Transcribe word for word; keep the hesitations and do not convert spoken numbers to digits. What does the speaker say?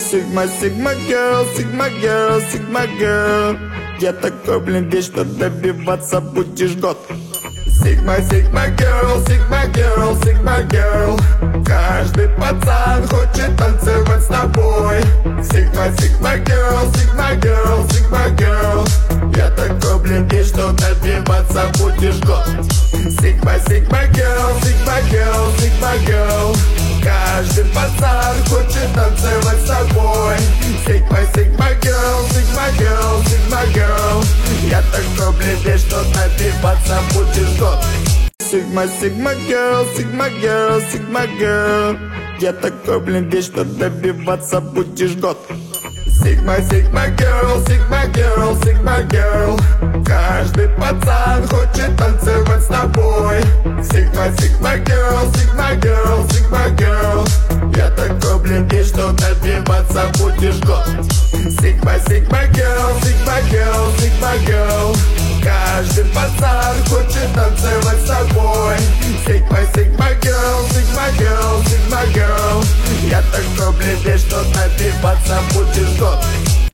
Sigma, Sigma girl, Sigma girl, Sigma girl. Я такой, блин, вещь, что добиваться будешь год. Sigma, Sigma girl, Sigma girl, Sigma girl. Каждый пацан хочет танцевать с тобой. Sigma, Sigma girl, Sigma girl, Sigma girl. Я такой, блин, вещь, что добиваться будешь год. Sigma, Sigma girl, Sigma girl, Sigma girl. Каждый пацан хочет танцевать с тобой. Sigma, Sigma girl, Sigma girl, Sigma girl. Я такой, блин, вещь, что добиваться будешь год. Sigma, Sigma girl, Sigma girl, Sigma girl. Я такой, блин, вещь, что добиваться будешь год. Sigma, Sigma girl, Sigma girl, Sigma girl. Каждый пацан хочет танцевать с тобой. Sigma, Sigma girl, Sigma girl, Sigma girl. Я такой, блин, вещь, что добиваться будешь год. Sigma, Sigma girl, Sigma